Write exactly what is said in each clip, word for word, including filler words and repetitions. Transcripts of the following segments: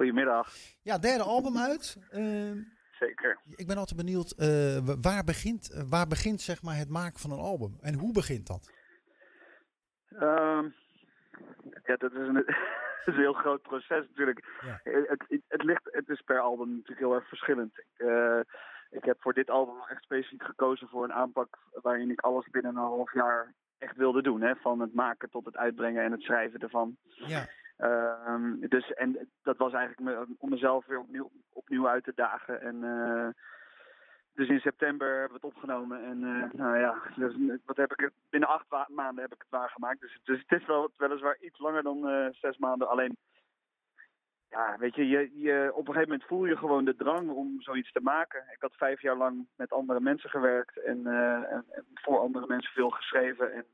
Goedemiddag. Ja, derde album uit. Uh, Zeker. Ik ben altijd benieuwd, uh, waar, begint, uh, waar begint zeg maar, het maken van een album? En hoe begint dat? Um, ja, dat is een, dat is een heel groot proces natuurlijk. Ja. Het, het, het, ligt, het is per album natuurlijk heel erg verschillend. Ik, uh, ik heb voor dit album echt specifiek gekozen voor een aanpak waarin ik alles binnen een half jaar echt wilde doen. Hè? Van het maken tot het uitbrengen en het schrijven ervan. Ja. Um, dus, en dat was eigenlijk me, om mezelf weer opnieuw, opnieuw uit te dagen. En, uh, dus in september hebben we het opgenomen. En uh, nou ja, dus, wat heb ik het, binnen acht wa- maanden heb ik het waargemaakt. Dus, dus het is wel weliswaar iets langer dan uh, zes maanden. Alleen, ja, weet je, je, je, op een gegeven moment voel je gewoon de drang om zoiets te maken. Ik had vijf jaar lang met andere mensen gewerkt. En, uh, en, en voor andere mensen veel geschreven. En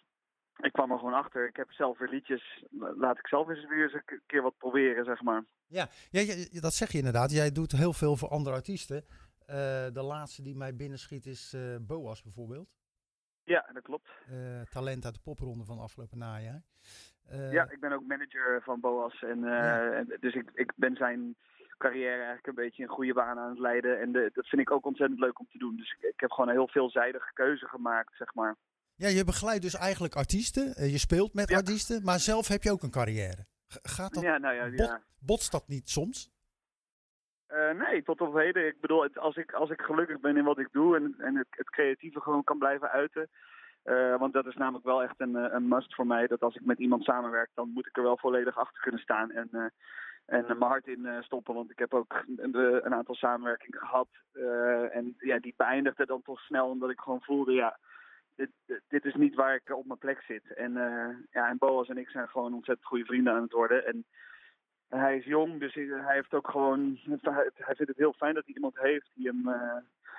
ik kwam er gewoon achter. Ik heb zelf weer liedjes. Laat ik zelf eens weer eens een keer wat proberen, zeg maar. Ja, ja, ja, dat zeg je inderdaad. Jij doet heel veel voor andere artiesten. Uh, de laatste die mij binnenschiet is uh, Boas bijvoorbeeld. Ja, dat klopt. Uh, talent uit de popronde van afgelopen najaar. Uh, ja, ik ben ook manager van Boas. En, uh, ja. en, dus ik, ik ben zijn carrière eigenlijk een beetje een goede baan aan het leiden. En de, dat vind ik ook ontzettend leuk om te doen. Dus ik, ik heb gewoon een heel veelzijdige keuze gemaakt, zeg maar. Ja, je begeleidt dus eigenlijk artiesten. Je speelt met ja. artiesten, maar zelf heb je ook een carrière. Gaat dat, ja, nou ja, bot, ja. botst dat niet soms? Uh, nee, tot op heden. Ik bedoel, het, als, ik, als ik gelukkig ben in wat ik doe en, en het, het creatieve gewoon kan blijven uiten. Uh, want dat is namelijk wel echt een, een must voor mij. Dat als ik met iemand samenwerk, dan moet ik er wel volledig achter kunnen staan. En, uh, en mijn hart in uh, stoppen. Want ik heb ook een, een aantal samenwerkingen gehad. Uh, en ja, die beëindigde dan toch snel, omdat ik gewoon voelde, ja, dit, dit is niet waar ik op mijn plek zit. En, uh, ja, en Boas en ik zijn gewoon ontzettend goede vrienden aan het worden. En hij is jong, dus hij heeft ook gewoon, hij vindt het heel fijn dat hij iemand heeft die hem, uh,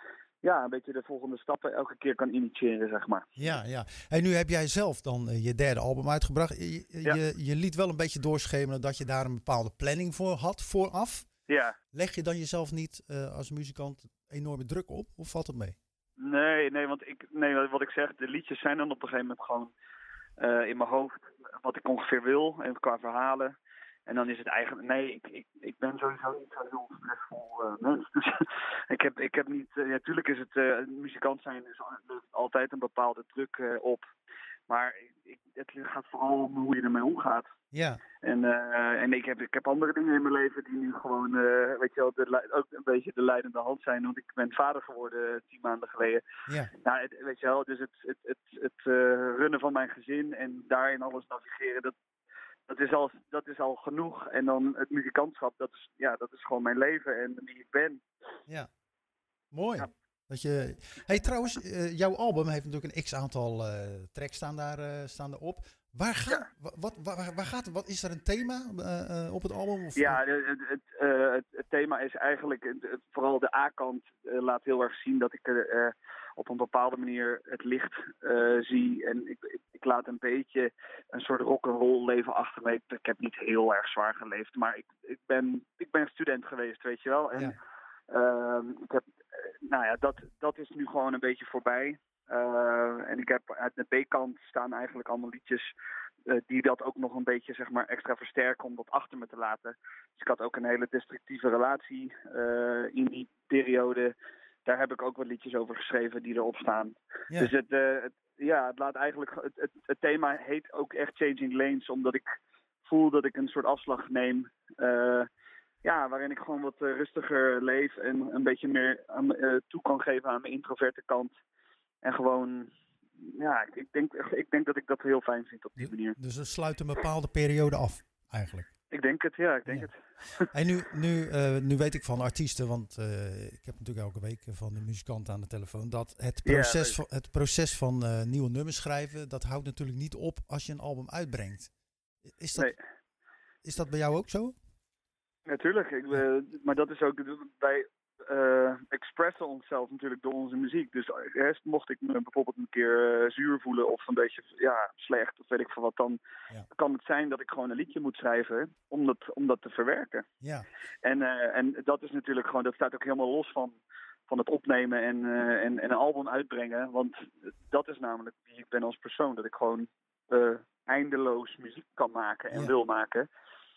ja, een beetje de volgende stappen elke keer kan initiëren, zeg maar. Ja, ja. En nu heb jij zelf dan uh, je derde album uitgebracht. Je, ja. je, je liet wel een beetje doorschemeren dat je daar een bepaalde planning voor had, vooraf. Ja. Leg je dan jezelf niet uh, als muzikant enorme druk op, of valt het mee? Nee, nee, want ik, nee, wat ik zeg, de liedjes zijn dan op een gegeven moment gewoon uh, in mijn hoofd wat ik ongeveer wil, en qua verhalen. En dan is het eigenlijk, nee, ik, ik, ik ben sowieso niet zo heel stressvol uh, mens. Dus ik heb, ik heb niet, uh, ja, tuurlijk is het, uh, muzikant zijn is altijd een bepaalde druk uh, op. Maar ik, het gaat vooral om hoe je ermee omgaat. Ja. En, uh, en ik, heb, ik heb andere dingen in mijn leven die nu gewoon, uh, weet je wel, de, ook een beetje de leidende hand zijn. Want ik ben vader geworden uh, tien maanden geleden. Ja. Nou, het, weet je wel, dus het, het, het, het uh, runnen van mijn gezin en daarin alles navigeren, dat, dat, is al, dat is al genoeg. En dan het muzikantschap, dat is, ja, dat is gewoon mijn leven en wie ik ben. Ja, mooi. Ja. Dat je... Hey, trouwens, uh, jouw album heeft natuurlijk een x-aantal uh, tracks staan daar, uh, staan erop. Waar gaat, ja. wat, waar, waar gaat, wat is er een thema uh, uh, op het album? Of? Ja, het, het, uh, het, het thema is eigenlijk, het, het, vooral de A-kant uh, laat heel erg zien dat ik er uh, op een bepaalde manier het licht uh, zie. En ik, ik, ik laat een beetje een soort rock'n'roll leven achter me. Ik, ik heb niet heel erg zwaar geleefd, maar ik, ik, ben, ik ben student geweest, weet je wel. En ja. uh, ik heb, uh, nou ja, dat, dat is nu gewoon een beetje voorbij. Uh, en ik heb uit de B-kant staan eigenlijk allemaal liedjes uh, die dat ook nog een beetje, zeg maar, extra versterken om dat achter me te laten. Dus ik had ook een hele destructieve relatie uh, in die periode. Daar heb ik ook wat liedjes over geschreven die erop staan. Ja. Dus het, uh, het, ja, het laat eigenlijk, het, het, het thema heet ook echt Changing Lanes, omdat ik voel dat ik een soort afslag neem. Uh, ja, waarin ik gewoon wat uh, rustiger leef en een beetje meer aan, uh, toe kan geven aan mijn introverte kant. En gewoon, ja, ik denk, ik denk dat ik dat heel fijn vind op die manier. Dus het sluit een bepaalde periode af, eigenlijk? Ik denk het, ja, ik denk ja. het. En nu, nu, uh, nu weet ik van artiesten, want uh, ik heb natuurlijk elke week van de muzikanten aan de telefoon, dat het proces, ja, van, het proces van uh, nieuwe nummers schrijven, dat houdt natuurlijk niet op als je een album uitbrengt. Is dat, nee. is dat bij jou ook zo? Natuurlijk, ik, uh, maar dat is ook bij... Uh, expressen onszelf natuurlijk door onze muziek. Dus eerst mocht ik me bijvoorbeeld een keer uh, zuur voelen of een beetje ja, slecht of weet ik veel wat, dan ja. kan het zijn dat ik gewoon een liedje moet schrijven om dat, om dat te verwerken. Ja. En, uh, en dat is natuurlijk gewoon, dat staat ook helemaal los van, van het opnemen en, uh, en, en een album uitbrengen. Want dat is namelijk wie ik ben als persoon. Dat ik gewoon uh, eindeloos muziek kan maken en ja. wil maken.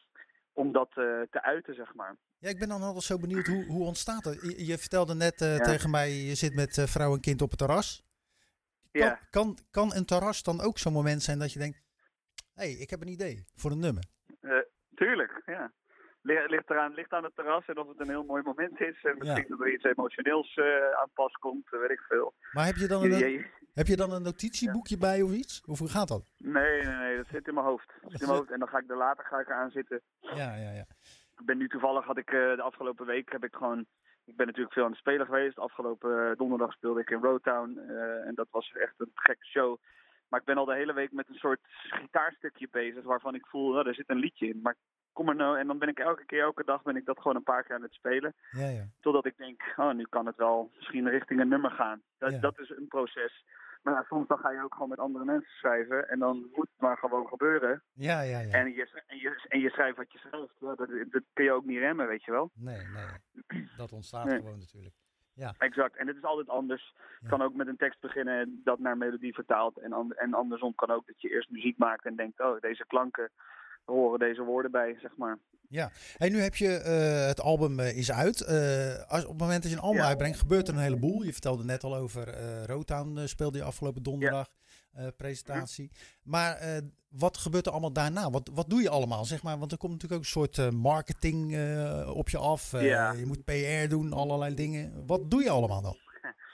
om dat uh, te uiten, zeg maar. Ja, ik ben dan altijd zo benieuwd, hoe, hoe ontstaat het? Je, je vertelde net uh, ja. tegen mij, je zit met uh, vrouw en kind op het terras. Kan, ja. kan, kan een terras dan ook zo'n moment zijn dat je denkt, hé, hey, ik heb een idee voor een nummer? Uh, tuurlijk, ja. Ligt, eraan, ligt aan het terras en of het een heel mooi moment is. En misschien ja. dat er iets emotioneels uh, aan pas komt, weet ik veel. Maar heb je dan een, je, je, heb je dan een notitieboekje ja. bij of iets? Of hoe gaat dat? Nee, nee, nee, dat zit in mijn hoofd. Dat zit in mijn hoofd en dan ga ik er later ga ik eraan zitten. Ja, ja, ja. Ik ben nu toevallig, had ik uh, de afgelopen week, heb ik gewoon... Ik ben natuurlijk veel aan het spelen geweest. Afgelopen uh, donderdag speelde ik in Roadtown. Uh, en dat was echt een gekke show. Maar ik ben al de hele week met een soort gitaarstukje bezig waarvan ik voel, oh, er zit een liedje in. Maar kom er nou, en dan ben ik elke keer, elke dag ben ik dat gewoon een paar keer aan het spelen. Ja, ja. Totdat ik denk, oh, nu kan het wel misschien richting een nummer gaan. Dat, ja. dat is een proces. Maar ja, soms dan ga je ook gewoon met andere mensen schrijven. En dan moet het maar gewoon gebeuren. Ja, ja, ja. En je, en je, en je schrijft wat je schrijft. Ja, dat, dat kun je ook niet remmen, weet je wel. Nee, nee. Dat ontstaat nee. gewoon natuurlijk. Ja. Exact. En het is altijd anders. Ja. Het kan ook met een tekst beginnen dat naar melodie vertaalt. En, and, en andersom kan ook dat je eerst muziek maakt en denkt, oh, deze klanken horen deze woorden bij, zeg maar. Ja, hey, nu heb je uh, het album uh, is uit. Uh, als, op het moment dat je een album ja. uitbrengt, gebeurt er een heleboel. Je vertelde net al over uh, Roadtown, uh, speelde je afgelopen donderdag, ja. uh, presentatie. Ja. Maar uh, wat gebeurt er allemaal daarna? Wat, wat doe je allemaal, zeg maar? Want er komt natuurlijk ook een soort uh, marketing uh, op je af. Uh, ja. Je moet P R doen, allerlei dingen. Wat doe je allemaal dan?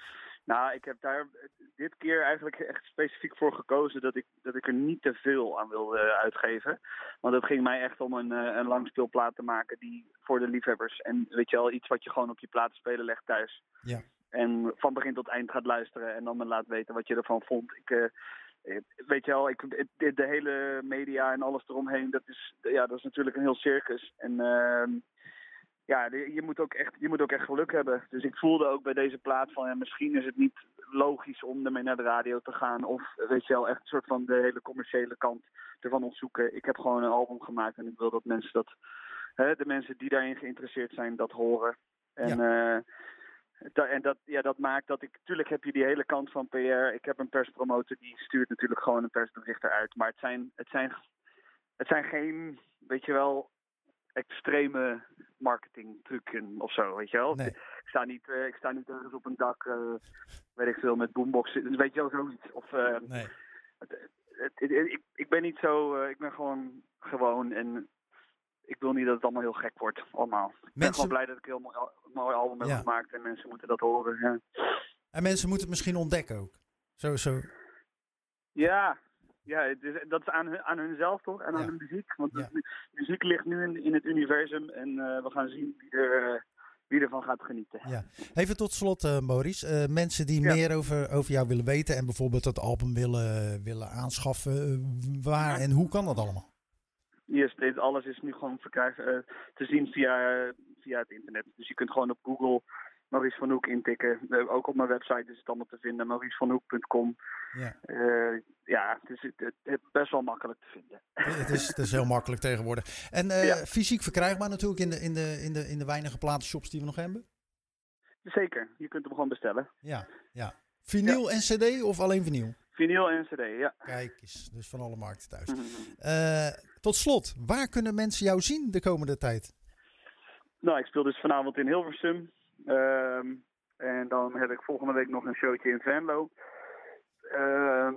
Nou, ik heb daar dit keer eigenlijk echt specifiek voor gekozen dat ik, dat ik er niet te veel aan wilde uitgeven. Want het ging mij echt om een, een langspeelplaat te maken die voor de liefhebbers. En weet je wel, iets wat je gewoon op je platenspeler legt thuis. Ja. En van begin tot eind gaat luisteren en dan me laat weten wat je ervan vond. Ik, uh, weet je wel, ik, de, de hele media en alles eromheen, dat is, ja, dat is natuurlijk een heel circus. En... Uh, Ja, je moet, ook echt, je moet ook echt geluk hebben. Dus ik voelde ook bij deze plaat van... Ja, misschien is het niet logisch om ermee naar de radio te gaan. Of weet je wel, echt een soort van de hele commerciële kant ervan ontzoeken. Ik heb gewoon een album gemaakt en ik wil dat mensen dat... Hè, de mensen die daarin geïnteresseerd zijn, dat horen. En, ja. uh, da, en dat, ja, dat maakt dat ik... Tuurlijk heb je die hele kant van P R. Ik heb een perspromotor die stuurt natuurlijk gewoon een persbericht eruit. Maar het zijn, het zijn, het zijn geen, weet je wel... extreme marketingtrucken of zo, weet je wel. Nee. Ik sta niet, uh, ik sta niet ergens op een dak, uh, weet ik veel, met boomboxen. Dus weet je wel, zoiets. Of, uh, nee. het, het, het, het, ik, ik ben niet zo, uh, ik ben gewoon gewoon en ik wil niet dat het allemaal heel gek wordt, allemaal. Ik mensen... ben gewoon blij dat ik een heel mooi, mooi album heb ja. gemaakt en mensen moeten dat horen. Ja. En mensen moeten het misschien ontdekken ook. Zo, zo. Ja. Ja, het is, dat is aan, hun, aan hunzelf toch? En aan ja. hun muziek. Want ja. de muziek ligt nu in, in het universum. En uh, we gaan zien wie, er, uh, wie ervan gaat genieten. Ja. Even tot slot, uh, Maurice. Uh, mensen die ja. meer over, over jou willen weten... en bijvoorbeeld dat album willen, willen aanschaffen... Uh, waar ja. en hoe kan dat allemaal? Yes, dit, alles is nu gewoon verkrijg, uh, te zien via, uh, via het internet. Dus je kunt gewoon op Google... Maurice van Hoek intikken. Uh, ook op mijn website is het allemaal te vinden. maurice van hoek punt com. Ja, uh, ja het, is, het, het is best wel makkelijk te vinden. Het is, het is heel makkelijk tegenwoordig. En uh, ja. fysiek verkrijgbaar natuurlijk in de, in, de, in, de, in de weinige platenshops die we nog hebben? Zeker. Je kunt hem gewoon bestellen. Ja, ja. Vinyl ja. en cd of alleen vinyl? Vinyl en cd, ja. Kijk eens, dus van alle markten thuis. Mm-hmm. Uh, tot slot, waar kunnen mensen jou zien de komende tijd? Nou, ik speel dus vanavond in Hilversum. Um, en dan heb ik volgende week nog een showtje in Venlo. Uh,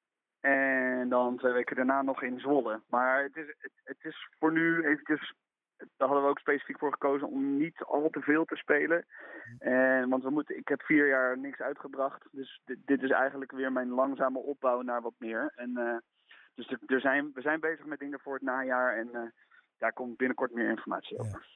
en dan twee weken daarna nog in Zwolle. Maar het is, het, het is voor nu eventjes... Daar hadden we ook specifiek voor gekozen om niet al te veel te spelen. En, want we moeten, ik heb vier jaar niks uitgebracht. Dus dit, dit is eigenlijk weer mijn langzame opbouw naar wat meer. En, uh, dus er, er zijn, we zijn bezig met dingen voor het najaar. En uh, daar komt binnenkort meer informatie over. Ja.